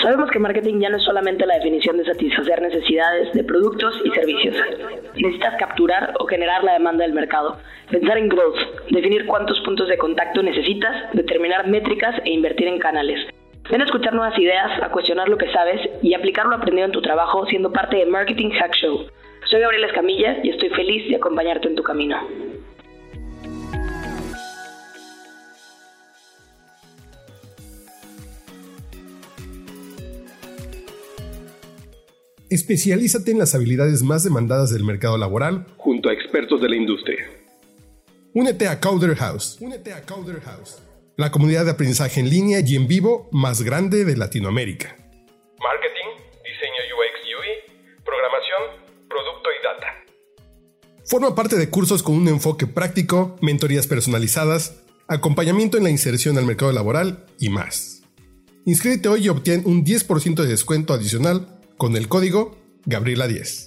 Sabemos que marketing ya no es solamente la definición de satisfacer necesidades de productos y servicios. Necesitas capturar o generar la demanda del mercado, pensar en growth, definir cuántos puntos de contacto necesitas, determinar métricas e invertir en canales. Ven a escuchar nuevas ideas, a cuestionar lo que sabes y aplicar lo aprendido en tu trabajo siendo parte de Marketing Hack Show. Soy Gabriela Escamilla y estoy feliz de acompañarte en tu camino. Especialízate en las habilidades más demandadas del mercado laboral junto a expertos de la industria. Únete a Coder House. La comunidad de aprendizaje en línea y en vivo más grande de Latinoamérica. Marketing, diseño UX/UI, programación, producto y data. Forma parte de cursos con un enfoque práctico, mentorías personalizadas, acompañamiento en la inserción al mercado laboral y más. Inscríbete hoy y obtén un 10% de descuento adicional con el código Gabriela10.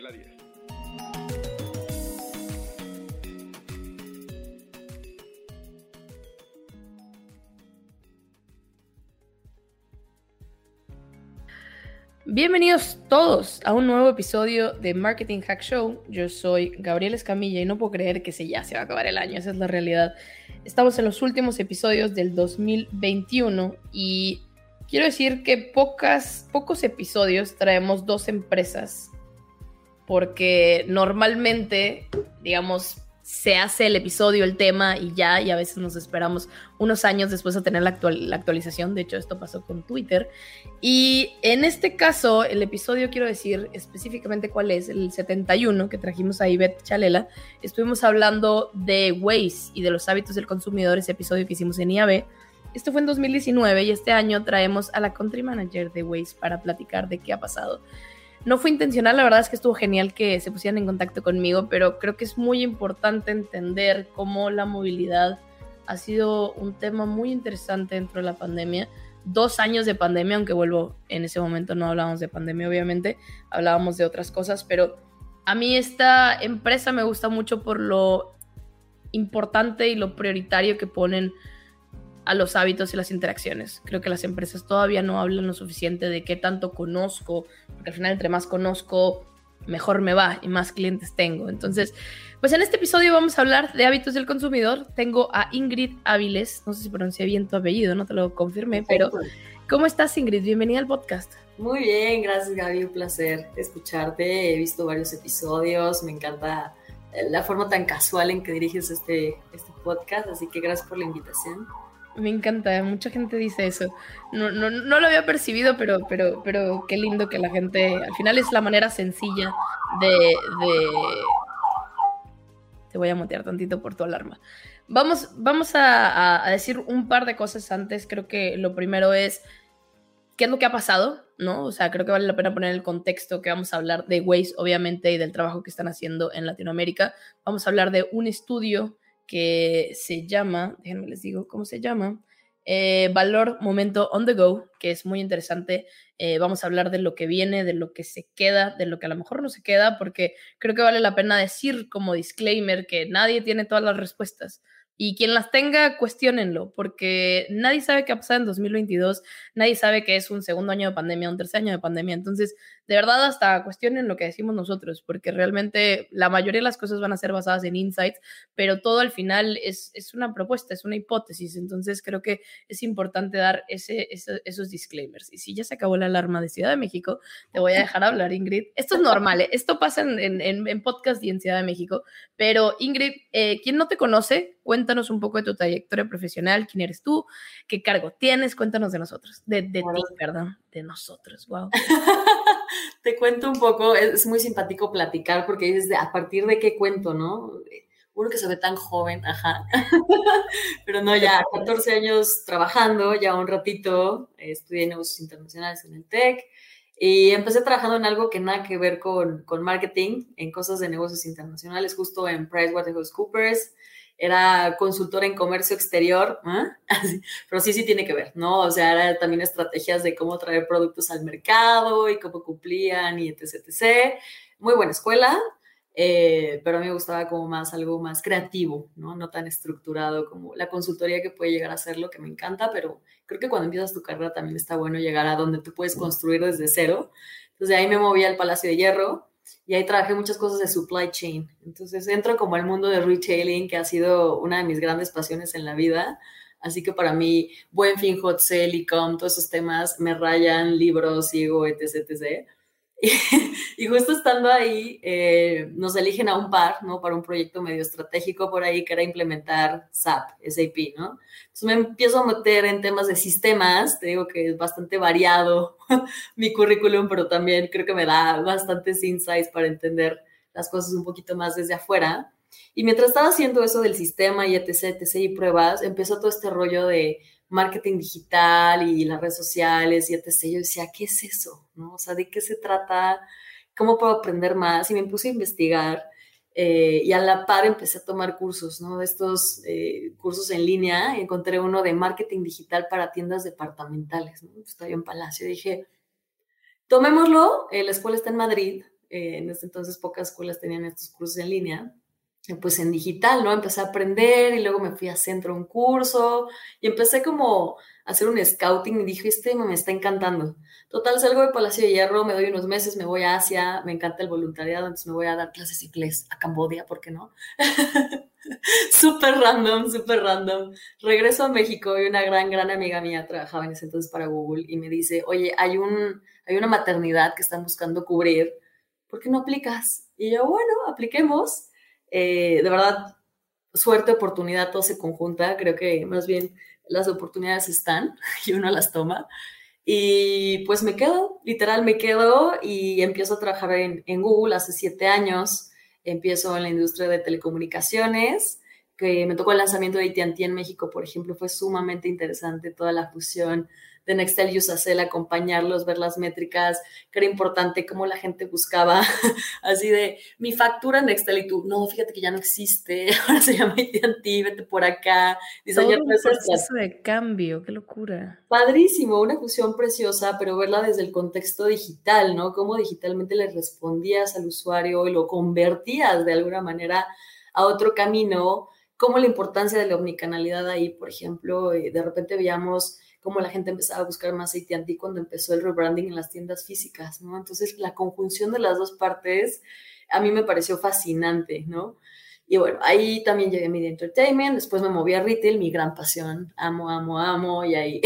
Bienvenidos todos a un nuevo episodio de Marketing Hack Show. Yo soy Gabriela Escamilla y no puedo creer que ya se va a acabar el año, esa es la realidad. Estamos en los últimos episodios del 2021 y quiero decir que pocos episodios traemos dos empresas, porque normalmente, digamos, se hace el episodio, el tema y a veces nos esperamos unos años después a tener la actualización. De hecho, esto pasó con Twitter. Y en este caso, el episodio, quiero decir específicamente cuál es, el 71, que trajimos a Ivette Chalela. Estuvimos hablando de Waze y de los hábitos del consumidor, ese episodio que hicimos en IAB. Esto fue en 2019 y este año traemos a la Country Manager de Waze para platicar de qué ha pasado. No fue intencional, la verdad es que estuvo genial que se pusieran en contacto conmigo, pero creo que es muy importante entender cómo la movilidad ha sido un tema muy interesante dentro de la pandemia. 2 años de pandemia, aunque en ese momento no hablábamos de pandemia, obviamente, hablábamos de otras cosas, pero a mí esta empresa me gusta mucho por lo importante y lo prioritario que ponen a los hábitos y las interacciones. Creo que las empresas todavía no hablan lo suficiente de qué tanto conozco, porque al final entre más conozco, mejor me va y más clientes tengo. Entonces, pues en este episodio vamos a hablar de hábitos del consumidor. Tengo a Ingrid Áviles, no sé si pronuncié bien tu apellido, no te lo confirmé, pero ¿cómo estás, Ingrid? Bienvenida al podcast. Muy bien, gracias, Gaby, un placer escucharte. He visto varios episodios, me encanta la forma tan casual en que diriges este podcast, así que gracias por la invitación. Me encanta, mucha gente dice eso. No lo había percibido, pero qué lindo que la gente... Al final es la manera sencilla de... Te voy a mutear tantito por tu alarma. Vamos a decir un par de cosas antes. Creo que lo primero es qué es lo que ha pasado, ¿no? O sea, creo que vale la pena poner el contexto, que vamos a hablar de Waze, obviamente, y del trabajo que están haciendo en Latinoamérica. Vamos a hablar de un estudio que se llama, déjenme les digo cómo se llama, Valor Momento on the Go, que es muy interesante. Vamos a hablar de lo que viene, de lo que se queda, de lo que a lo mejor no se queda, porque creo que vale la pena decir como disclaimer que nadie tiene todas las respuestas. Y quien las tenga, cuestiónenlo, porque nadie sabe qué va a pasar en 2022, nadie sabe que es un segundo año de pandemia, un tercer año de pandemia. Entonces, de verdad, hasta cuestionen lo que decimos nosotros, porque realmente la mayoría de las cosas van a ser basadas en insights, pero todo al final es una propuesta, es una hipótesis. Entonces, creo que es importante dar esos disclaimers. Y si ya se acabó la alarma de Ciudad de México, te voy a dejar hablar, Ingrid. Esto es normal, esto pasa en podcast y en Ciudad de México, pero Ingrid, quien no te conoce, cuéntanos un poco de tu trayectoria profesional, quién eres tú, qué cargo tienes, cuéntanos de nosotros, de ti, perdón, de nosotros, wow. Te cuento un poco, es muy simpático platicar porque dices, ¿a partir de qué cuento, no? Uno que se ve tan joven, ajá. Pero no, ya 14 años trabajando, ya un ratito, estudié negocios internacionales en el TEC y empecé trabajando en algo que nada que ver con marketing, en cosas de negocios internacionales, justo en PricewaterhouseCoopers. Era consultora en comercio exterior, ¿eh? Pero sí tiene que ver, ¿no? O sea, era también estrategias de cómo traer productos al mercado y cómo cumplían y etc. Muy buena escuela. pero a mí me gustaba como más algo más creativo, ¿no? No tan estructurado como la consultoría que puede llegar a ser lo que me encanta, pero creo que cuando empiezas tu carrera también está bueno llegar a donde tú puedes construir desde cero. Entonces de ahí me moví al Palacio de Hierro y ahí trabajé muchas cosas de supply chain. Entonces entro como al mundo de retailing, que ha sido una de mis grandes pasiones en la vida. Así que para mí, Buen Fin, Hot Sale, e-com, todos esos temas me rayan, libros, ciego, etc, etc. Y justo estando ahí, nos eligen a un par, ¿no? Para un proyecto medio estratégico por ahí, que era implementar SAP, ¿no? Entonces me empiezo a meter en temas de sistemas, te digo que es bastante variado mi currículum, pero también creo que me da bastantes insights para entender las cosas un poquito más desde afuera. Y mientras estaba haciendo eso del sistema y etc, y pruebas, empezó todo este rollo de marketing digital y las redes sociales y etc. Yo decía, ¿qué es eso? ¿No? O sea, ¿de qué se trata? ¿Cómo puedo aprender más? Y me puse a investigar y a la par empecé a tomar cursos, ¿no? De estos cursos en línea. Encontré uno de marketing digital para tiendas departamentales, ¿no? Estaba yo en Palacio y dije, tomémoslo. La escuela está en Madrid. En ese entonces pocas escuelas tenían estos cursos en línea. Pues en digital, ¿no? Empecé a aprender y luego me fui a Centro a un curso y empecé como a hacer un scouting y dije, me está encantando. Total, salgo de Palacio de Hierro, me doy unos meses, me voy a Asia, me encanta el voluntariado, entonces me voy a dar clases de inglés a Camboya, ¿por qué no? Súper random, súper random. Regreso a México y una gran amiga mía trabajaba en ese entonces para Google y me dice, oye, hay una maternidad que están buscando cubrir, ¿por qué no aplicas? Y yo, bueno, apliquemos. De verdad, suerte, oportunidad, todo se conjunta. Creo que más bien las oportunidades están y uno las toma. Y pues me quedo, literal me quedo y empiezo a trabajar en Google hace 7 años. Empiezo en la industria de telecomunicaciones, que me tocó el lanzamiento de AT&T en México, por ejemplo, fue sumamente interesante toda la fusión de Nextel y Usacell, acompañarlos, ver las métricas, que era importante cómo la gente buscaba, así de, mi factura Nextel y tú, no, fíjate que ya no existe, ahora se llama AT&T, vete por acá. Diseñar todo un proceso de cambio, qué locura. Padrísimo, una fusión preciosa, pero verla desde el contexto digital, ¿no? Cómo digitalmente le respondías al usuario y lo convertías de alguna manera a otro camino, cómo la importancia de la omnicanalidad ahí, por ejemplo, de repente veíamos cómo la gente empezaba a buscar más AT&T cuando empezó el rebranding en las tiendas físicas, ¿no? Entonces, la conjunción de las dos partes a mí me pareció fascinante, ¿no? Y bueno, ahí también llegué a Media Entertainment, después me moví a retail, mi gran pasión, amo, y ahí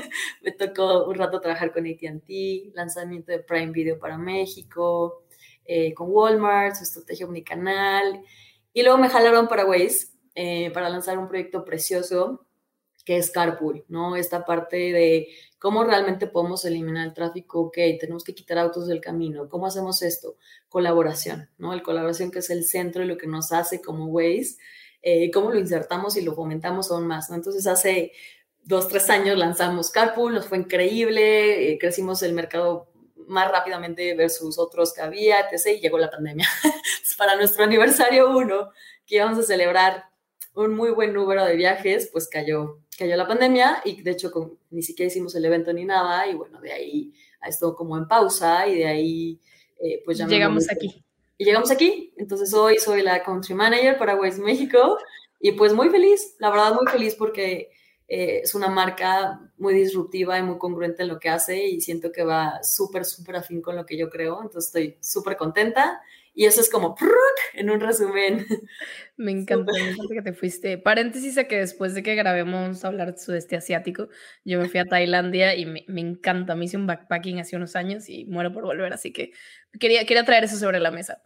me tocó un rato trabajar con AT&T, lanzamiento de Prime Video para México, con Walmart, su estrategia omnicanal, y luego me jalaron para Waze para lanzar un proyecto precioso que es Carpool, ¿no? Esta parte de cómo realmente podemos eliminar el tráfico, ok, tenemos que quitar autos del camino, ¿cómo hacemos esto? Colaboración, ¿no? El colaboración que es el centro y lo que nos hace como Waze, cómo lo insertamos y lo fomentamos aún más, ¿no? Entonces hace 2-3 años lanzamos Carpool, nos fue increíble, crecimos el mercado más rápidamente versus otros que había, etc., y llegó la pandemia. Entonces, para nuestro aniversario 1, que íbamos a celebrar un muy buen número de viajes, pues cayó la pandemia y de hecho ni siquiera hicimos el evento ni nada y bueno, de ahí ha estado como en pausa y de ahí pues ya llegamos aquí. Y llegamos aquí, entonces hoy soy la Country Manager para Waze México y pues muy feliz, la verdad muy feliz porque es una marca muy disruptiva y muy congruente en lo que hace y siento que va súper afín con lo que yo creo, entonces estoy súper contenta. Y eso es como en un resumen. Me encanta que te fuiste. Paréntesis a que después de que grabemos a hablar de sudeste asiático, yo me fui a Tailandia y me encanta. Me hice un backpacking hace unos años y muero por volver, así que quería traer eso sobre la mesa.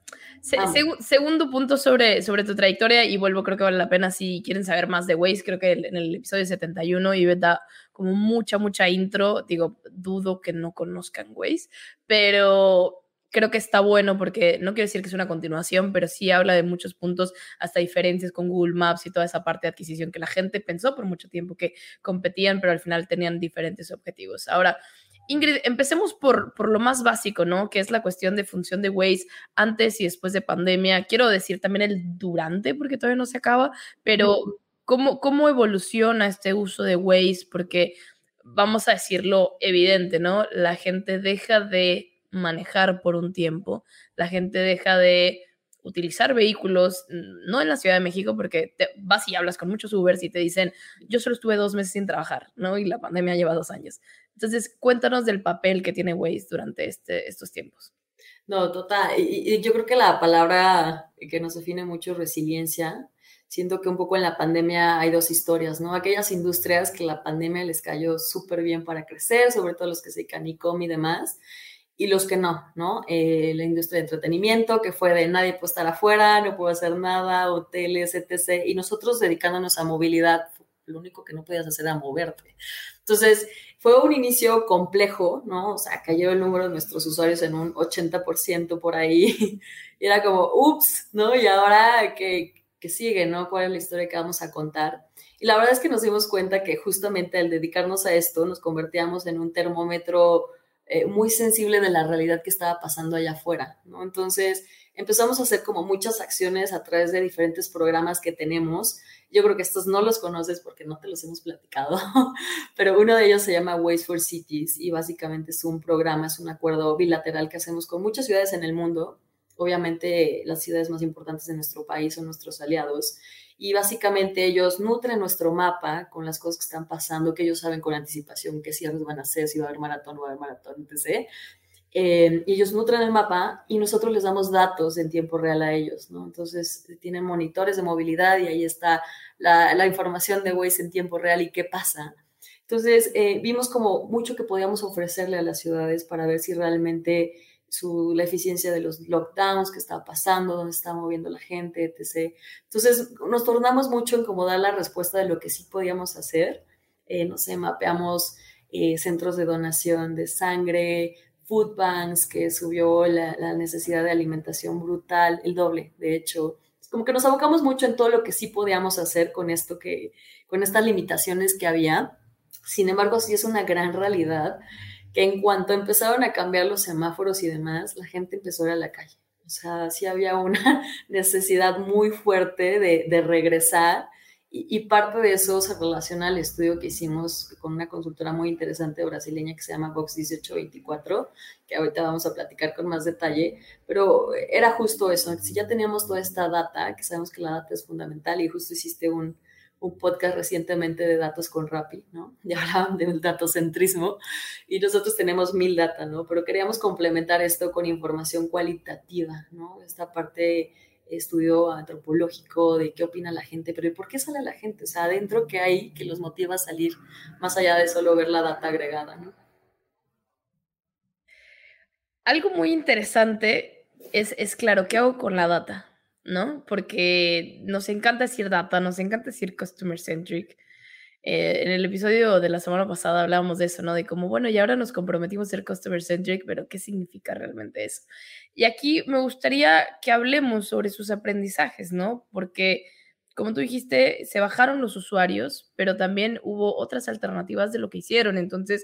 Segundo punto sobre tu trayectoria, y vuelvo, creo que vale la pena si quieren saber más de Waze. Creo que en el episodio 71 Ivette da como mucha intro. Digo, dudo que no conozcan Waze, pero creo que está bueno porque no quiero decir que es una continuación, pero sí habla de muchos puntos, hasta diferencias con Google Maps y toda esa parte de adquisición que la gente pensó por mucho tiempo que competían, pero al final tenían diferentes objetivos. Ahora, Ingrid, empecemos por lo más básico, ¿no? Que es la cuestión de función de Waze antes y después de pandemia. Quiero decir también el durante, porque todavía no se acaba, pero ¿cómo evoluciona este uso de Waze? Porque vamos a decirlo evidente, ¿no? La gente deja de manejar por un tiempo, la gente deja de utilizar vehículos, no en la Ciudad de México, porque vas y hablas con muchos Ubers y te dicen, yo solo estuve 2 meses sin trabajar, ¿no? Y la pandemia lleva 2 años. Entonces, cuéntanos del papel que tiene Waze durante estos tiempos. No, total. Y yo creo que la palabra que nos define mucho es resiliencia. Siento que un poco en la pandemia hay dos historias, ¿no? Aquellas industrias que la pandemia les cayó súper bien para crecer, sobre todo los que se dedican e-com y demás, y los que no, ¿no? La industria de entretenimiento, que fue de nadie puede estar afuera, no puedo hacer nada, hoteles, etc. Y nosotros dedicándonos a movilidad, lo único que no podías hacer era moverte. Entonces, fue un inicio complejo, ¿no? O sea, cayó el número de nuestros usuarios en un 80% por ahí. Y era como, ups, ¿no? Y ahora, ¿qué sigue, no? ¿Cuál es la historia que vamos a contar? Y la verdad es que nos dimos cuenta que justamente al dedicarnos a esto nos convertíamos en un termómetro muy sensible de la realidad que estaba pasando allá afuera, ¿no? Entonces empezamos a hacer como muchas acciones a través de diferentes programas que tenemos. Yo creo que estos no los conoces porque no te los hemos platicado, pero uno de ellos se llama Waze for Cities y básicamente es un programa, es un acuerdo bilateral que hacemos con muchas ciudades en el mundo. Obviamente las ciudades más importantes de nuestro país son nuestros aliados y básicamente ellos nutren nuestro mapa con las cosas que están pasando, que ellos saben con anticipación qué cierres van a hacer, si va a haber maratón o va a haber maratón, etc. Y ellos nutren el mapa y nosotros les damos datos en tiempo real a ellos, ¿no? Entonces tienen monitores de movilidad y ahí está la información de Waze en tiempo real y qué pasa. Entonces vimos como mucho que podíamos ofrecerle a las ciudades para ver si realmente la eficiencia de los lockdowns que estaba pasando, dónde estaba moviendo la gente, etc. Entonces nos tornamos mucho en cómo dar la respuesta de lo que sí podíamos hacer. No sé, mapeamos centros de donación de sangre, food banks, que subió la necesidad de alimentación brutal, el doble, de hecho. Como que nos abocamos mucho en todo lo que sí podíamos hacer con esto con estas limitaciones que había. Sin embargo, sí es una gran realidad que en cuanto empezaron a cambiar los semáforos y demás, la gente empezó a ir a la calle. O sea, sí había una necesidad muy fuerte de regresar y parte de eso se relaciona al estudio que hicimos con una consultora muy interesante brasileña que se llama Box 1824, que ahorita vamos a platicar con más detalle, pero era justo eso. Si ya teníamos toda esta data, que sabemos que la data es fundamental y justo hiciste un podcast recientemente de datos con Rappi, ¿no? Y hablaban del datocentrismo y nosotros tenemos 1000 data, ¿no? Pero queríamos complementar esto con información cualitativa, ¿no? Esta parte estudio antropológico de qué opina la gente, pero ¿y por qué sale la gente? O sea, adentro qué hay que los motiva a salir más allá de solo ver la data agregada, ¿no? Algo muy interesante es claro, ¿qué hago con la data? ¿No? Porque nos encanta decir data, nos encanta decir customer centric. En el episodio de la semana pasada hablábamos de eso, ¿no? De cómo, bueno, y ahora nos comprometimos a ser customer centric, pero ¿qué significa realmente eso? Y aquí me gustaría que hablemos sobre sus aprendizajes, ¿no? Porque, como tú dijiste, se bajaron los usuarios, pero también hubo otras alternativas de lo que hicieron. Entonces,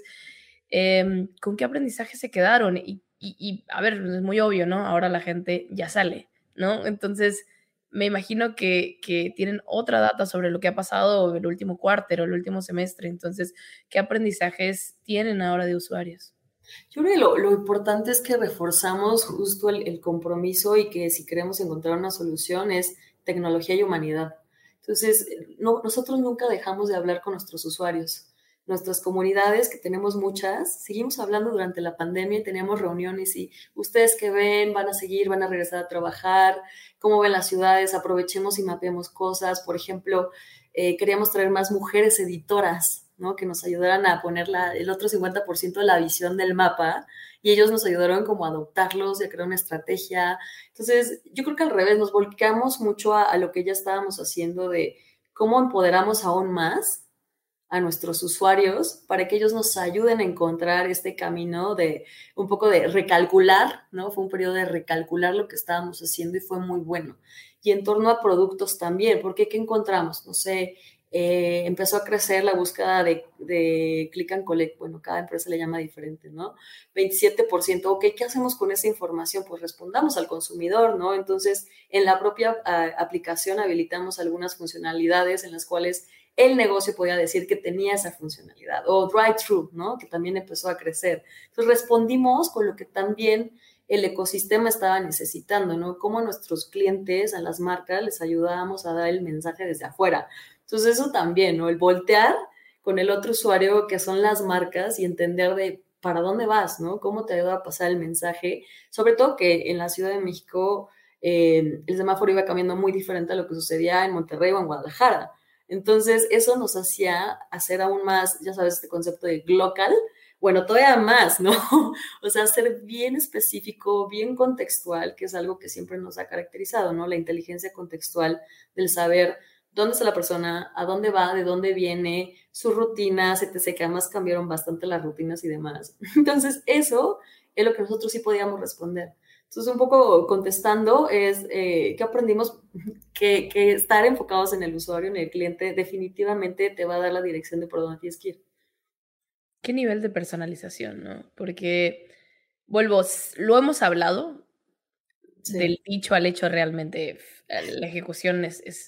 ¿con qué aprendizaje se quedaron? Y, a ver, es muy obvio, ¿no? Ahora la gente ya sale, ¿no? Entonces, me imagino que tienen otra data sobre lo que ha pasado el último cuarto o el último semestre. Entonces, ¿qué aprendizajes tienen ahora de usuarios? Yo creo que lo importante es que reforzamos justo el compromiso y que si queremos encontrar una solución es tecnología y humanidad. Entonces, nosotros nunca dejamos de hablar con nuestros usuarios. Nuestras comunidades, que tenemos muchas, seguimos hablando durante la pandemia y teníamos reuniones y ustedes que ven, van a seguir, van a regresar a trabajar, cómo ven las ciudades, aprovechemos y mapeemos cosas. Por ejemplo, queríamos traer más mujeres editoras, ¿no? Que nos ayudaran a poner el otro 50% de la visión del mapa y ellos nos ayudaron como a adoptarlos y a crear una estrategia. Entonces, yo creo que al revés, nos volcamos mucho a lo que ya estábamos haciendo de cómo empoderamos aún más a nuestros usuarios para que ellos nos ayuden a encontrar este camino de un poco de recalcular, ¿no? Fue un periodo de recalcular lo que estábamos haciendo y fue muy bueno. Y en torno a productos también, porque ¿qué encontramos? No sé, empezó a crecer la búsqueda de click and collect. Bueno, cada empresa le llama diferente, ¿no? 27%. Ok, ¿qué hacemos con esa información? Pues respondamos al consumidor, ¿no? Entonces, en la propia aplicación habilitamos algunas funcionalidades en las cuales el negocio podía decir que tenía esa funcionalidad. O drive-thru, ¿no? Que también empezó a crecer. Entonces, respondimos con lo que también el ecosistema estaba necesitando, ¿no? Cómo a nuestros clientes, a las marcas, les ayudábamos a dar el mensaje desde afuera. Entonces eso también, ¿no? El voltear con el otro usuario que son las marcas y entender de para dónde vas, ¿no? Cómo te ayuda a pasar el mensaje. Sobre todo que en la Ciudad de México el semáforo iba cambiando muy diferente a lo que sucedía en Monterrey o en Guadalajara. Entonces eso nos hacía hacer aún más, ya sabes, este concepto de glocal, bueno, todavía más, ¿no? O sea, ser bien específico, bien contextual, que es algo que siempre nos ha caracterizado, ¿no? La inteligencia contextual del saber dónde está la persona, a dónde va, de dónde viene, sus rutinas, etc., que además cambiaron bastante las rutinas y demás. Entonces, eso es lo que nosotros sí podíamos responder. Entonces, un poco contestando es que aprendimos que estar enfocados en el usuario, en el cliente, definitivamente te va a dar la dirección de por dónde tienes que ir. ¿Qué nivel de personalización, no? Porque, vuelvo, lo hemos hablado, sí, del dicho al hecho realmente, la ejecución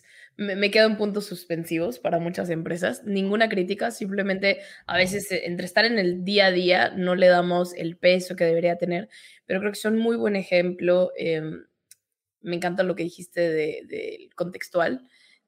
me quedo en puntos suspensivos para muchas empresas. Ninguna crítica, simplemente a veces entre estar en el día a día no le damos el peso que debería tener, pero creo que son muy buen ejemplo. Me encanta lo que dijiste del contextual,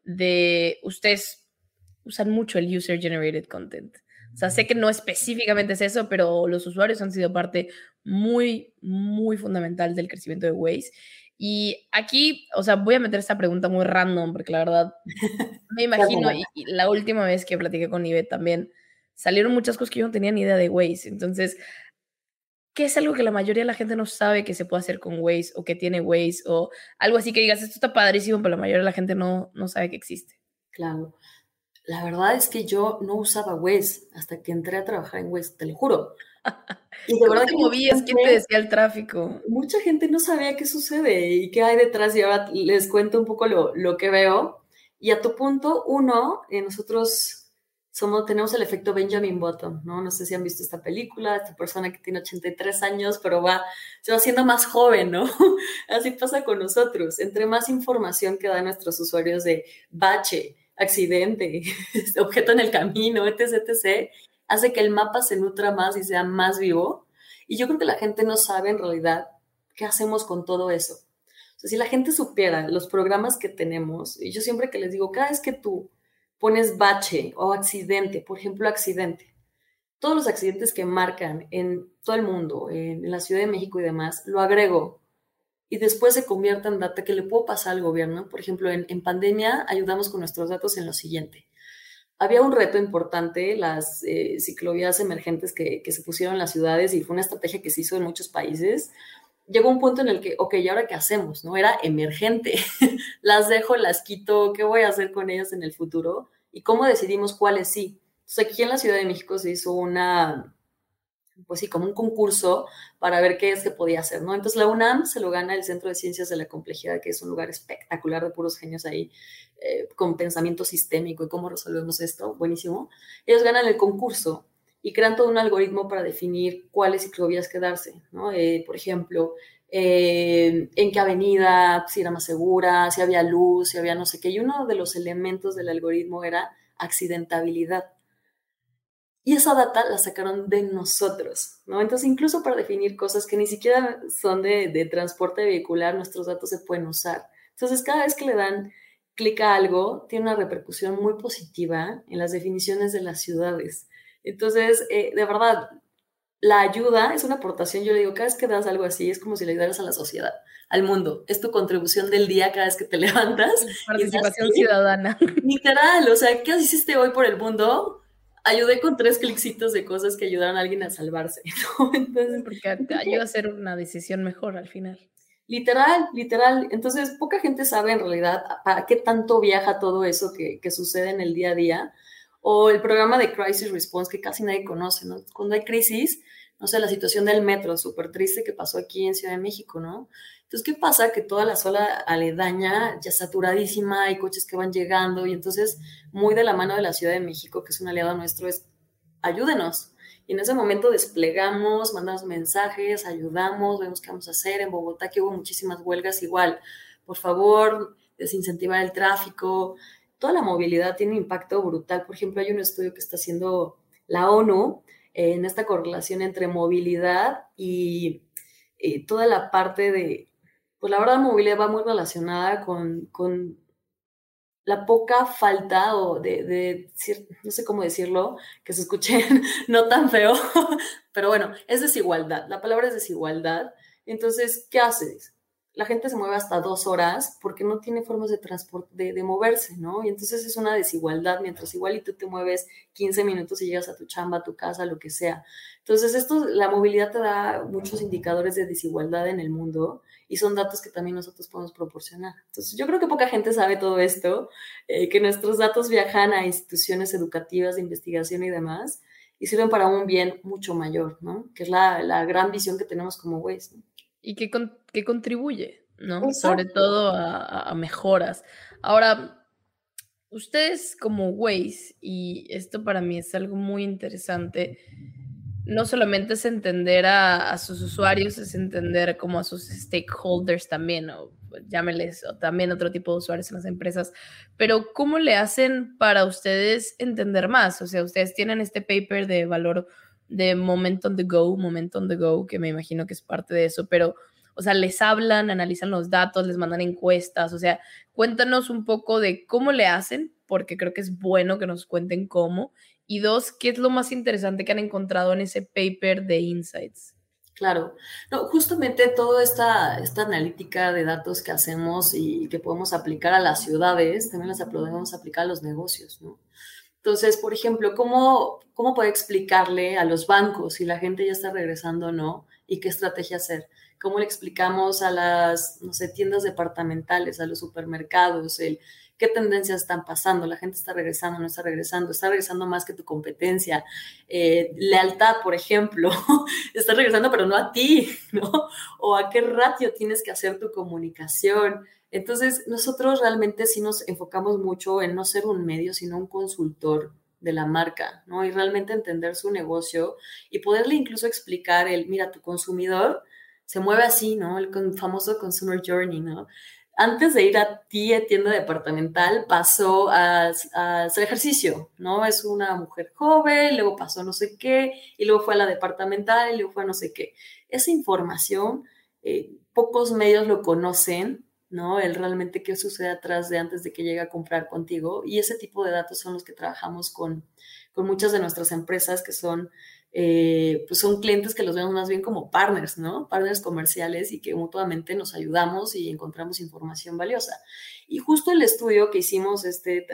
de ustedes usan mucho el user-generated content. O sea, sé que no específicamente es eso, pero los usuarios han sido parte muy, muy fundamental del crecimiento de Waze. Y aquí, o sea, voy a meter esta pregunta muy random, porque la verdad, me imagino, y la última vez que platiqué con Ivette también, salieron muchas cosas que yo no tenía ni idea de Waze. Entonces, ¿qué es algo que la mayoría de la gente no sabe que se puede hacer con Waze o que tiene Waze o algo así que digas, esto está padrísimo, pero la mayoría de la gente no sabe que existe? Claro. La verdad es que yo no usaba Waze hasta que entré a trabajar en Waze, te lo juro. Y de verdad, ¿cómo te movías? ¿Quién te decía el tráfico? Mucha gente no sabía qué sucede y qué hay detrás, y ahora les cuento un poco lo que veo. Y a tu punto, nosotros tenemos el efecto Benjamin Button, ¿no? No sé si han visto esta película, esta persona que tiene 83 años, pero se va haciendo más joven, ¿no? Así pasa con nosotros. Entre más información que dan nuestros usuarios de bache, accidente, objeto en el camino, etc., etc., hace que el mapa se nutra más y sea más vivo. Y yo creo que la gente no sabe en realidad qué hacemos con todo eso. O sea, si la gente supiera los programas que tenemos, y yo siempre que les digo, cada vez que tú pones bache o accidente, por ejemplo, accidente, todos los accidentes que marcan en todo el mundo, en la Ciudad de México y demás, lo agrego y después se convierte en data que le puedo pasar al gobierno. Por ejemplo, en pandemia ayudamos con nuestros datos en lo siguiente. Había un reto importante, las ciclovías emergentes que se pusieron en las ciudades, y fue una estrategia que se hizo en muchos países. Llegó un punto en el que, ok, ¿y ahora qué hacemos? ¿No? Era emergente. Las dejo, las quito, ¿qué voy a hacer con ellas en el futuro? ¿Y cómo decidimos cuáles sí? Entonces, aquí en la Ciudad de México se hizo pues sí, como un concurso para ver qué es que podía hacer, ¿no? Entonces la UNAM se lo gana el Centro de Ciencias de la Complejidad, que es un lugar espectacular de puros genios ahí, con pensamiento sistémico y cómo resolvemos esto, buenísimo. Ellos ganan el concurso y crean todo un algoritmo para definir cuáles ciclovías quedarse, ¿no? Por ejemplo, en qué avenida, si era más segura, si había luz, si había no sé qué, y uno de los elementos del algoritmo era accidentabilidad. Y esa data la sacaron de nosotros, ¿no? Entonces, incluso para definir cosas que ni siquiera son de transporte vehicular, nuestros datos se pueden usar. Entonces, cada vez que le dan clic a algo, tiene una repercusión muy positiva en las definiciones de las ciudades. Entonces, de verdad, la ayuda es una aportación. Yo le digo, cada vez que das algo así, es como si le ayudaras a la sociedad, al mundo. Es tu contribución del día cada vez que te levantas. Participación ciudadana. Literal, o sea, ¿qué hiciste hoy por el mundo? Ayudé con 3 clicitos de cosas que ayudaron a alguien a salvarse, ¿no? Entonces, porque te ayuda a hacer una decisión mejor al final. Literal. Entonces, poca gente sabe en realidad para qué tanto viaja todo eso que sucede en el día a día. O el programa de Crisis Response, que casi nadie conoce, ¿no? Cuando hay crisis, no sé, la situación del metro, súper triste que pasó aquí en Ciudad de México, ¿no? Entonces, ¿qué pasa? Que toda la zona aledaña ya saturadísima, hay coches que van llegando, y entonces, muy de la mano de la Ciudad de México, que es un aliado nuestro, es ayúdenos. Y en ese momento desplegamos, mandamos mensajes, ayudamos, vemos qué vamos a hacer. En Bogotá, que hubo muchísimas huelgas, igual, por favor, desincentivar el tráfico. Toda la movilidad tiene un impacto brutal. Por ejemplo, hay un estudio que está haciendo la ONU en esta correlación entre movilidad y toda la parte de, pues la verdad, movilidad va muy relacionada con la poca falta o no sé cómo decirlo, que se escuche no tan feo, pero bueno, es desigualdad. La palabra es desigualdad. Entonces, ¿qué haces? La gente se mueve hasta 2 horas porque no tiene formas de transporte, de moverse, ¿no? Y entonces es una desigualdad, mientras igual y tú te mueves 15 minutos y llegas a tu chamba, a tu casa, lo que sea. Entonces, la movilidad te da muchos indicadores de desigualdad en el mundo y son datos que también nosotros podemos proporcionar. Entonces, yo creo que poca gente sabe todo esto, que nuestros datos viajan a instituciones educativas de investigación y demás y sirven para un bien mucho mayor, ¿no? Que es la gran visión que tenemos como Waze, ¿no? Y que contribuye, ¿no? Exacto. Sobre todo a mejoras. Ahora, ustedes como Waze, y esto para mí es algo muy interesante, no solamente es entender a sus usuarios, es entender como a sus stakeholders también, o llámeles, o también otro tipo de usuarios en las empresas, pero ¿cómo le hacen para ustedes entender más? O sea, ustedes tienen este paper de valor de Moment on the Go, que me imagino que es parte de eso, pero, o sea, les hablan, analizan los datos, les mandan encuestas, o sea, cuéntanos un poco de cómo le hacen, porque creo que es bueno que nos cuenten cómo, y 2, ¿qué es lo más interesante que han encontrado en ese paper de Insights? Claro. No, justamente toda esta analítica de datos que hacemos y que podemos aplicar a las ciudades, también las podemos aplicar a los negocios, ¿no? Entonces, por ejemplo, ¿cómo puede explicarle a los bancos si la gente ya está regresando o no? ¿Y qué estrategia hacer? ¿Cómo le explicamos a las, no sé, tiendas departamentales, a los supermercados, qué tendencias están pasando? La gente está regresando, no está regresando más que tu competencia. Lealtad, por ejemplo, está regresando, pero no a ti, ¿no? O a qué ratio tienes que hacer tu comunicación. Entonces, nosotros realmente sí nos enfocamos mucho en no ser un medio, sino un consultor de la marca, ¿no? Y realmente entender su negocio y poderle incluso explicar mira, tu consumidor se mueve así, ¿no? El famoso consumer journey, ¿no? Antes de ir a ti a tienda departamental, pasó a hacer ejercicio, ¿no? Es una mujer joven, luego pasó no sé qué, y luego fue a la departamental, y luego fue a no sé qué. Esa información, pocos medios lo conocen, ¿no? El realmente qué sucede atrás de antes de que llegue a comprar contigo. Y ese tipo de datos son los que trabajamos con muchas de nuestras empresas que son, pues son clientes que los vemos más bien como partners, ¿no? Partners comerciales y que mutuamente nos ayudamos y encontramos información valiosa. Y justo el estudio que hicimos,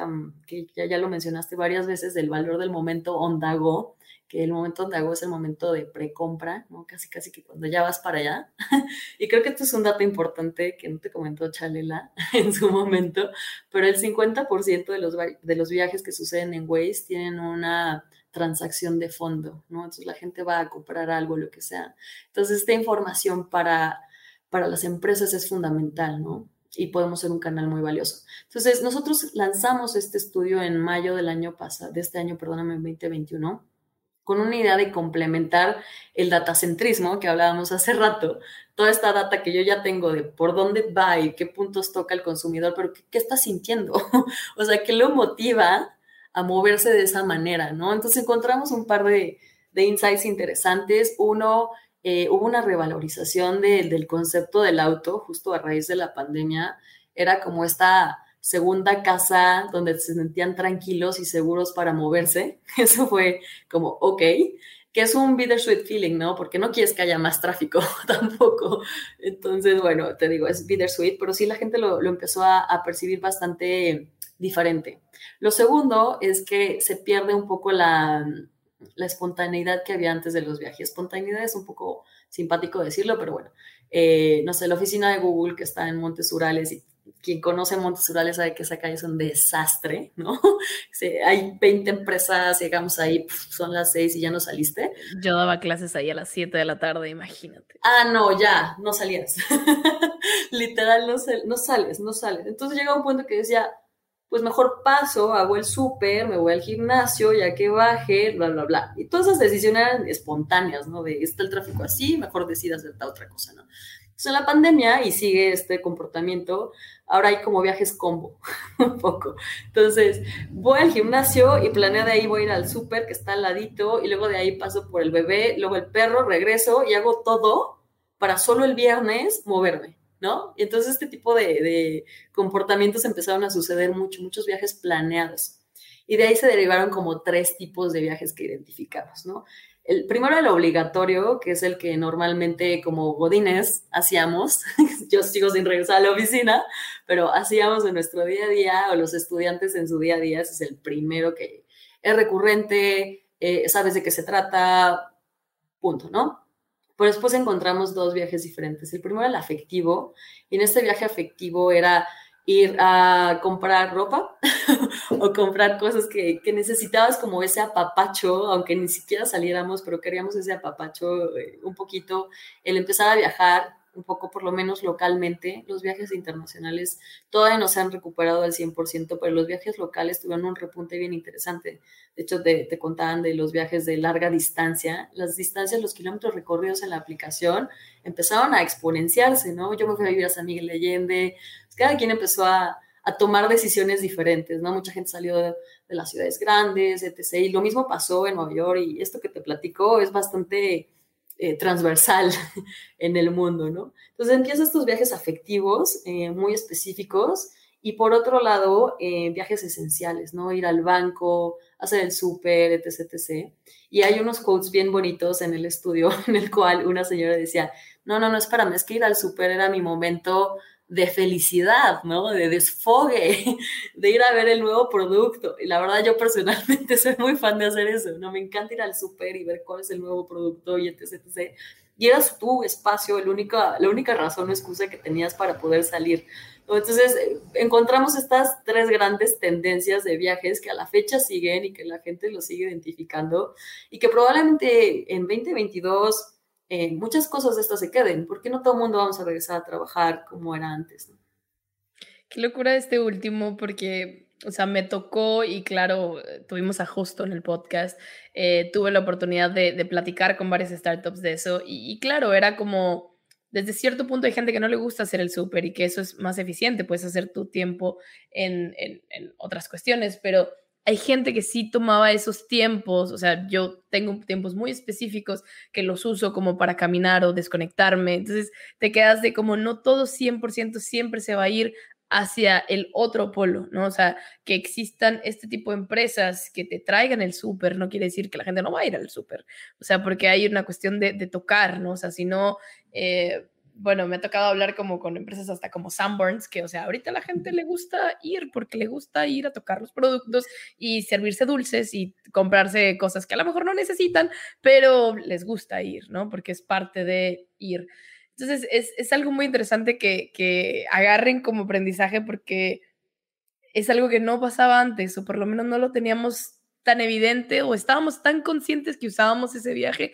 que ya lo mencionaste varias veces, del valor del momento on the go, que el momento on the go es el momento de precompra, ¿no? Casi que cuando ya vas para allá. Y creo que esto es un dato importante que no te comentó Chalela en su momento, pero el 50% de los viajes que suceden en Waze tienen una transacción de fondo, ¿no? Entonces la gente va a comprar algo, lo que sea. Entonces esta información para las empresas es fundamental, ¿no? Y podemos ser un canal muy valioso. Entonces nosotros lanzamos este estudio en mayo del año pasado, de este año, perdóname, 2021, con una idea de complementar el datacentrismo que hablábamos hace rato, toda esta data que yo ya tengo de por dónde va y qué puntos toca el consumidor, pero qué está sintiendo, o sea, qué lo motiva a moverse de esa manera, ¿no? Entonces encontramos un par de insights interesantes. Uno, hubo una revalorización del concepto del auto justo a raíz de la pandemia. Era como esta segunda casa donde se sentían tranquilos y seguros para moverse. Eso fue como, ok, que es un bittersweet feeling, ¿no? Porque no quieres que haya más tráfico tampoco. Entonces, bueno, te digo, es bittersweet, pero sí la gente lo empezó a percibir bastante diferente. Lo segundo es que se pierde un poco la espontaneidad que había antes de los viajes. Espontaneidad es un poco simpático decirlo, pero bueno, no sé, la oficina de Google que está en Montes Urales, y quien conoce Montes Urales sabe que esa calle es un desastre, ¿no? Hay 20 empresas, llegamos ahí, son las 6 y ya no saliste. Yo daba clases ahí a las 7 de la tarde, imagínate. No, ya, no salías. Literal, no sales. Entonces llega un punto que decía, pues mejor paso, hago el súper, me voy al gimnasio, ya que baje, bla, bla, bla. Y todas esas decisiones eran espontáneas, ¿no? De está el tráfico así, mejor decidas hacer otra cosa, ¿no? Entonces en la pandemia, y sigue este comportamiento, ahora hay como viajes combo, un poco. Entonces, voy al gimnasio y planeo de ahí voy a ir al súper, que está al ladito, y luego de ahí paso por el bebé, luego el perro, regreso y hago todo para solo el viernes moverme, ¿no? Y entonces este tipo de comportamientos empezaron a suceder muchos viajes planeados. Y de ahí se derivaron como 3 tipos de viajes que identificamos, ¿no? El primero, el obligatorio, que es el que normalmente como godines hacíamos. Yo sigo sin regresar a la oficina, pero hacíamos en nuestro día a día, o los estudiantes en su día a día. Ese es el primero que es recurrente, sabes de qué se trata, punto, ¿no? Pero después encontramos 2 viajes diferentes. El primero, el afectivo, y en este viaje afectivo era ir a comprar ropa o comprar cosas que necesitabas, como ese apapacho, aunque ni siquiera saliéramos, pero queríamos ese apapacho un poquito, el empezar a viajar un poco, por lo menos localmente. Los viajes internacionales todavía no se han recuperado al 100%, pero los viajes locales tuvieron un repunte bien interesante. De hecho, te contaban de los viajes de larga distancia. Las distancias, los kilómetros recorridos en la aplicación empezaron a exponenciarse, ¿no? Yo me fui a vivir a San Miguel de Allende. Cada quien empezó a tomar decisiones diferentes, ¿no? Mucha gente salió de las ciudades grandes, etc. Y lo mismo pasó en Nueva York, y esto que te platico es bastante transversal en el mundo, ¿no? Entonces empiezan estos viajes afectivos muy específicos, y por otro lado, viajes esenciales, ¿no? Ir al banco, hacer el súper, etc, etc. Y hay unos quotes bien bonitos en el estudio en el cual una señora decía, no, espérame, es que ir al súper era mi momento de felicidad, ¿no? De desfogue, de ir a ver el nuevo producto. Y la verdad, yo personalmente soy muy fan de hacer eso, ¿no? Me encanta ir al súper y ver cuál es el nuevo producto y etc, etc. Y era tu espacio, la única razón o excusa que tenías para poder salir. Entonces, encontramos estas 3 grandes tendencias de viajes que a la fecha siguen y que la gente lo sigue identificando, y que probablemente en 2022 muchas cosas de estas se queden, porque no todo el mundo vamos a regresar a trabajar como era antes, ¿no? Qué locura este último, porque, o sea, me tocó, y claro, tuvimos a Justo en el podcast, tuve la oportunidad de platicar con varias startups de eso, y claro, era como, desde cierto punto hay gente que no le gusta hacer el súper y que eso es más eficiente, puedes hacer tu tiempo en otras cuestiones, pero hay gente que sí tomaba esos tiempos. O sea, yo tengo tiempos muy específicos que los uso como para caminar o desconectarme, entonces te quedas de como no todo 100% siempre se va a ir hacia el otro polo, ¿no? O sea, que existan este tipo de empresas que te traigan el súper no quiere decir que la gente no va a ir al súper, o sea, porque hay una cuestión de tocar, ¿no? O sea, si no, bueno, me ha tocado hablar como con empresas hasta como Sanborns, que, o sea, ahorita a la gente le gusta ir porque le gusta ir a tocar los productos y servirse dulces y comprarse cosas que a lo mejor no necesitan, pero les gusta ir, ¿no? Porque es parte de ir. Entonces, es algo muy interesante que agarren como aprendizaje, porque es algo que no pasaba antes, o por lo menos no lo teníamos tan evidente, o estábamos tan conscientes que usábamos ese viaje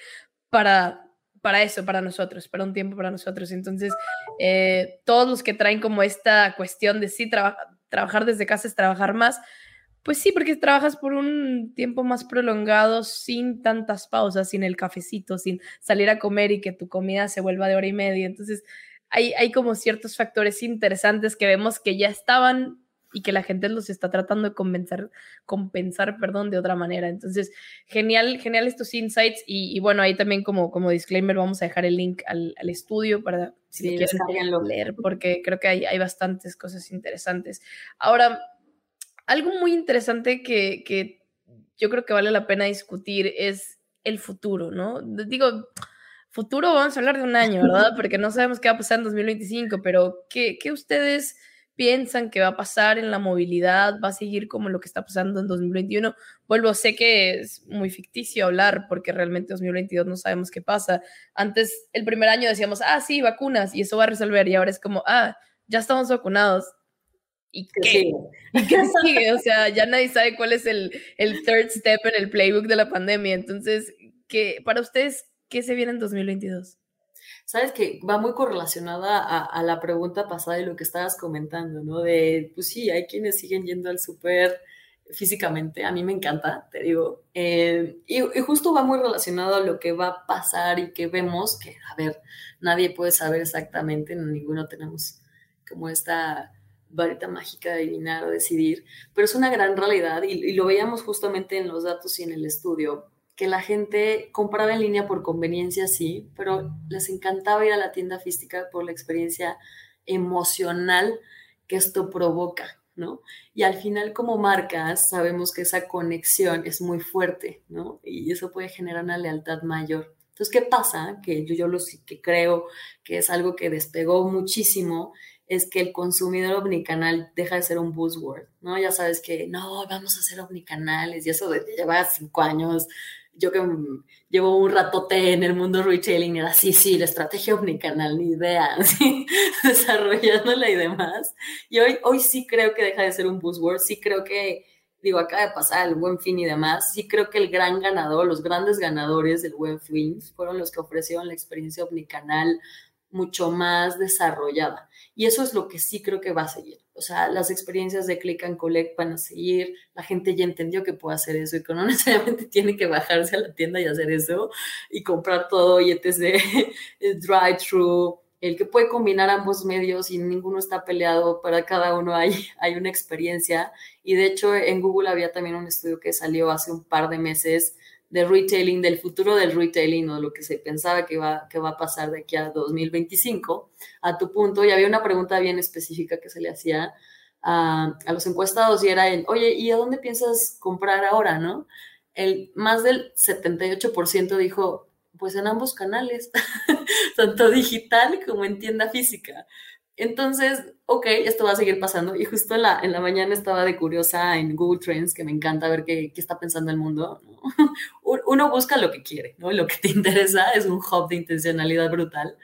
para eso, para nosotros, para un tiempo para nosotros. Entonces, todos los que traen como esta cuestión de sí, trabajar desde casa es trabajar más, pues sí, porque trabajas por un tiempo más prolongado, sin tantas pausas, sin el cafecito, sin salir a comer y que tu comida se vuelva de hora y media. Entonces, hay como ciertos factores interesantes que vemos que ya estaban y que la gente los está tratando de compensar, perdón, de otra manera. Entonces, genial estos insights. Y bueno, ahí también como disclaimer vamos a dejar el link al estudio para si lo quieren leer, porque creo que hay bastantes cosas interesantes. Ahora, algo muy interesante que yo creo que vale la pena discutir es el futuro, ¿no? Digo, futuro, vamos a hablar de un año, ¿verdad? Porque no sabemos qué va a pasar en 2025, pero ¿qué ustedes piensan que va a pasar en la movilidad? ¿Va a seguir como lo que está pasando en 2021? Vuelvo, sé que es muy ficticio hablar porque realmente 2022 no sabemos qué pasa. Antes, el primer año decíamos, sí, vacunas, y eso va a resolver, y ahora es como, ya estamos vacunados. ¿Y qué? ¿Y qué sigue? O sea, ya nadie sabe cuál es el third step en el playbook de la pandemia. Entonces, para ustedes, ¿qué se viene en 2022? Sabes que va muy correlacionada a la pregunta pasada y lo que estabas comentando, ¿no? De, pues sí, hay quienes siguen yendo al súper físicamente. A mí me encanta, te digo. Y justo va muy relacionado a lo que va a pasar y que vemos que, a ver, nadie puede saber exactamente, ninguno tenemos como esta varita mágica de adivinar o decidir, pero es una gran realidad, y lo veíamos justamente en los datos y en el estudio. que la gente compraba en línea por conveniencia, sí, pero les encantaba ir a la tienda física por la experiencia emocional que esto provoca, ¿no? Y al final, como marcas, sabemos que esa conexión es muy fuerte, ¿no? Y eso puede generar una lealtad mayor. Entonces, ¿qué pasa? Que yo lo que creo que es algo que despegó muchísimo, es que el consumidor omnicanal deja de ser un buzzword, ¿no? Ya sabes que, no, vamos a ser omnicanales, y eso de llevar 5 años, yo que llevo un ratote en el mundo retailing, era sí, la estrategia omnicanal, ni idea, así, desarrollándola y demás. Y hoy sí creo que deja de ser un buzzword, sí creo que, digo, acaba de pasar el Buen Fin y demás, sí creo que el gran ganador, los grandes ganadores del Buen Fin fueron los que ofrecieron la experiencia omnicanal mucho más desarrollada. Y eso es lo que sí creo que va a seguir. O sea, las experiencias de Click and Collect van a seguir, la gente ya entendió que puede hacer eso y que no necesariamente tiene que bajarse a la tienda y hacer eso y comprar todo y etc. El drive-thru, el que puede combinar ambos medios y ninguno está peleado, para cada uno hay una experiencia. Y de hecho en Google había también un estudio que salió hace un par de meses de retailing, del futuro del retailing o lo que se pensaba que va a pasar de aquí a 2025, a tu punto, y había una pregunta bien específica que se le hacía a los encuestados y era oye, ¿y a dónde piensas comprar ahora, no? Más del 78% dijo, pues en ambos canales, tanto digital como en tienda física. Entonces, ok, esto va a seguir pasando. Y justo en la mañana estaba de curiosa en Google Trends, que me encanta ver qué está pensando el mundo, ¿no? Uno busca lo que quiere, ¿no? Lo que te interesa es un hub de intencionalidad brutal.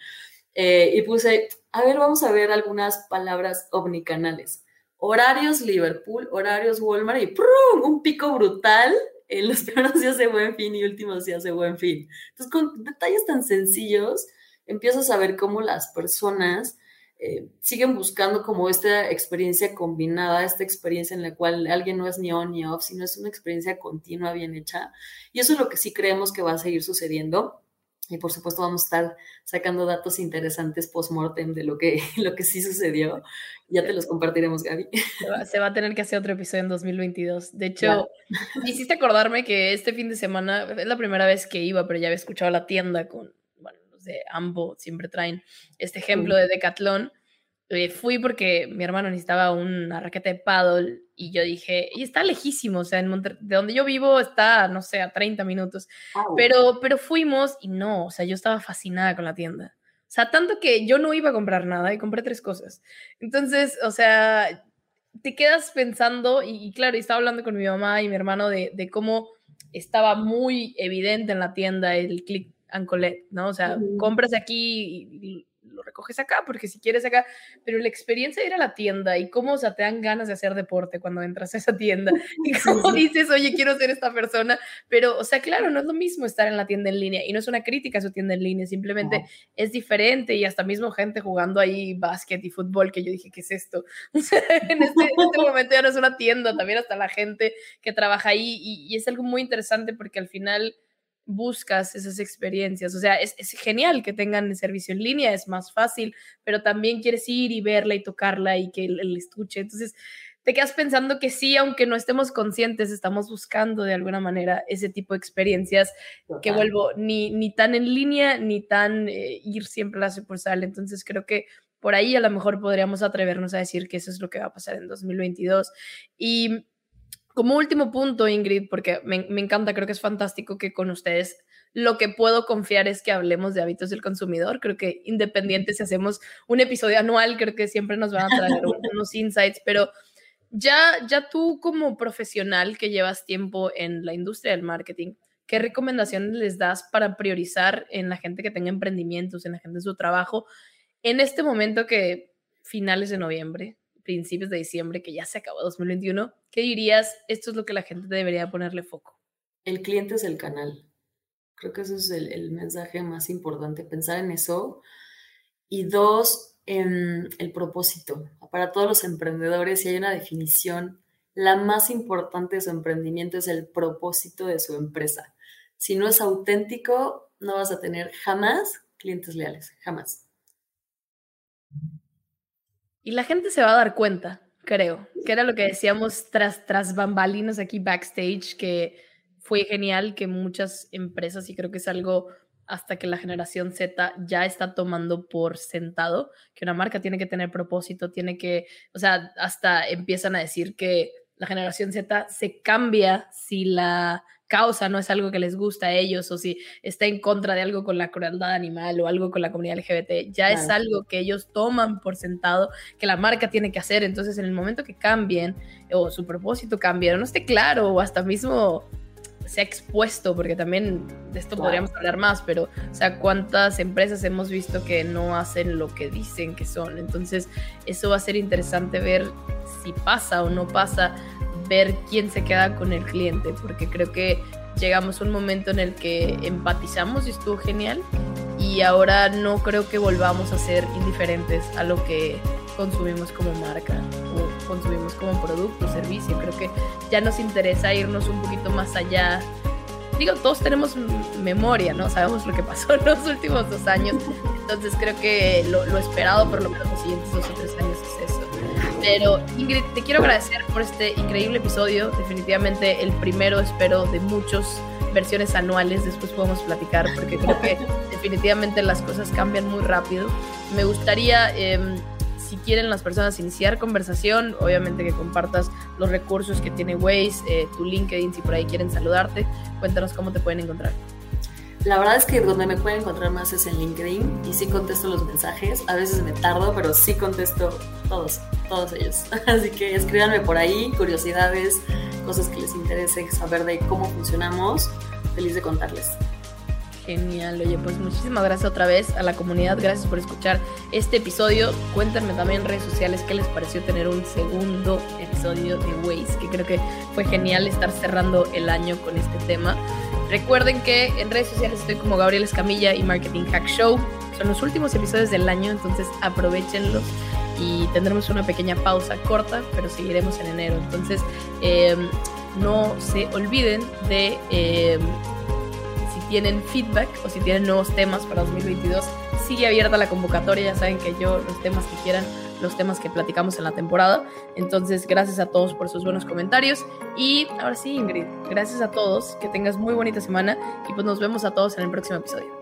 Y puse, a ver, vamos a ver algunas palabras omnicanales. Horarios Liverpool, horarios Walmart y ¡prum! Un pico brutal en los primeros días de Buen Fin y últimos días de Buen Fin. Entonces, con detalles tan sencillos, empiezas a ver cómo las personas siguen buscando como esta experiencia combinada, esta experiencia en la cual alguien no es ni on ni off, sino es una experiencia continua, bien hecha. Y eso es lo que sí creemos que va a seguir sucediendo. Y por supuesto vamos a estar sacando datos interesantes post-mortem de lo que sí sucedió. Ya te los compartiremos, Gaby. Se va a tener que hacer otro episodio en 2022. De hecho, hiciste acordarme que este fin de semana es la primera vez que iba, pero ya había escuchado la tienda con, bueno, los de Ambo siempre traen este ejemplo de Decathlon. Fui porque mi hermano necesitaba una raqueta de paddle y yo dije, y está lejísimo, o sea, de donde yo vivo está, no sé, a 30 minutos, pero fuimos y no, o sea, yo estaba fascinada con la tienda. O sea, tanto que yo no iba a comprar nada y compré 3 cosas. Entonces, o sea, te quedas pensando, y claro, y estaba hablando con mi mamá y mi hermano de cómo estaba muy evidente en la tienda el click and collect, ¿no? O sea, compras aquí y lo recoges acá, porque si quieres acá, pero la experiencia de ir a la tienda y cómo, o sea, te dan ganas de hacer deporte cuando entras a esa tienda y cómo dices, oye, quiero ser esta persona, pero, o sea, claro, no es lo mismo estar en la tienda en línea y no es una crítica a su tienda en línea, simplemente es diferente y hasta mismo gente jugando ahí básquet y fútbol que yo dije, ¿qué es esto? O sea, en este momento ya no es una tienda, también hasta la gente que trabaja ahí y es algo muy interesante porque al final buscas esas experiencias, o sea, es genial que tengan el servicio en línea, es más fácil, pero también quieres ir y verla y tocarla y que el estuche, entonces te quedas pensando que sí, aunque no estemos conscientes, estamos buscando de alguna manera ese tipo de experiencias que vuelvo ni tan en línea, ni tan ir siempre a la sucursal, entonces creo que por ahí a lo mejor podríamos atrevernos a decir que eso es lo que va a pasar en 2022 y como último punto, Ingrid, porque me encanta, creo que es fantástico que con ustedes lo que puedo confiar es que hablemos de hábitos del consumidor. Creo que independiente si hacemos un episodio anual, creo que siempre nos van a traer unos insights, pero ya tú como profesional que llevas tiempo en la industria del marketing, ¿qué recomendaciones les das para priorizar en la gente que tenga emprendimientos, en la gente de su trabajo, en este momento que finales de noviembre, principios de diciembre, que ya se acabó 2021, ¿qué dirías? Esto es lo que la gente debería ponerle foco. El cliente es el canal. Creo que eso es el mensaje más importante, pensar en eso. Y 2, el propósito. Para todos los emprendedores, si hay una definición, la más importante de su emprendimiento es el propósito de su empresa. Si no es auténtico, no vas a tener jamás clientes leales, jamás. Y la gente se va a dar cuenta, creo, que era lo que decíamos tras bambalinas aquí backstage, que fue genial que muchas empresas, y creo que es algo hasta que la generación Z ya está tomando por sentado, que una marca tiene que tener propósito, tiene que, o sea, hasta empiezan a decir que la generación Z se cambia si la causa no es algo que les gusta a ellos o si está en contra de algo con la crueldad animal o algo con la comunidad LGBT. Ya es algo que ellos toman por sentado que la marca tiene que hacer. Entonces, en el momento que cambien o su propósito cambie, o no esté claro o hasta mismo se ha expuesto, porque también de esto podríamos hablar más, pero, o sea, cuántas empresas hemos visto que no hacen lo que dicen que son. Entonces, eso va a ser interesante ver si pasa o no pasa, ver quién se queda con el cliente, porque creo que llegamos a un momento en el que empatizamos y estuvo genial, y ahora no creo que volvamos a ser indiferentes a lo que consumimos como marca o consumimos como producto o servicio. Creo que ya nos interesa irnos un poquito más allá. Digo, todos tenemos memoria, ¿no? Sabemos lo que pasó en los últimos 2 años, entonces creo que lo esperado por lo menos los siguientes 2 o 3 años es eso. Pero Ingrid, te quiero agradecer por este increíble episodio, definitivamente el primero, espero, de muchas versiones anuales. Después podemos platicar, porque creo que definitivamente las cosas cambian muy rápido. Me gustaría, si quieren las personas iniciar conversación, obviamente que compartas los recursos que tiene Waze, tu LinkedIn, si por ahí quieren saludarte. Cuéntanos cómo te pueden encontrar. La verdad es que donde me pueden encontrar más es en LinkedIn, y sí contesto los mensajes. A veces me tardo, pero sí contesto todos ellos. Así que escríbanme por ahí, curiosidades, cosas que les interese saber de cómo funcionamos. Feliz de contarles. Genial, oye, pues muchísimas gracias otra vez a la comunidad, gracias por escuchar este episodio. Cuéntenme también en redes sociales qué les pareció tener un segundo episodio de Waze, que creo que fue genial estar cerrando el año con este tema. Recuerden que en redes sociales estoy como Gabriel Escamilla y Marketing Hack Show. Son los últimos episodios del año, entonces aprovechenlos y tendremos una pequeña pausa corta, pero seguiremos en enero. Entonces, no se olviden de... si tienen feedback o si tienen nuevos temas para 2022, sigue abierta la convocatoria. Ya saben que yo, los temas que quieran, los temas que platicamos en la temporada. Entonces, gracias a todos por sus buenos comentarios. Y ahora sí, Ingrid, gracias a todos, que tengas muy bonita semana y pues nos vemos a todos en el próximo episodio.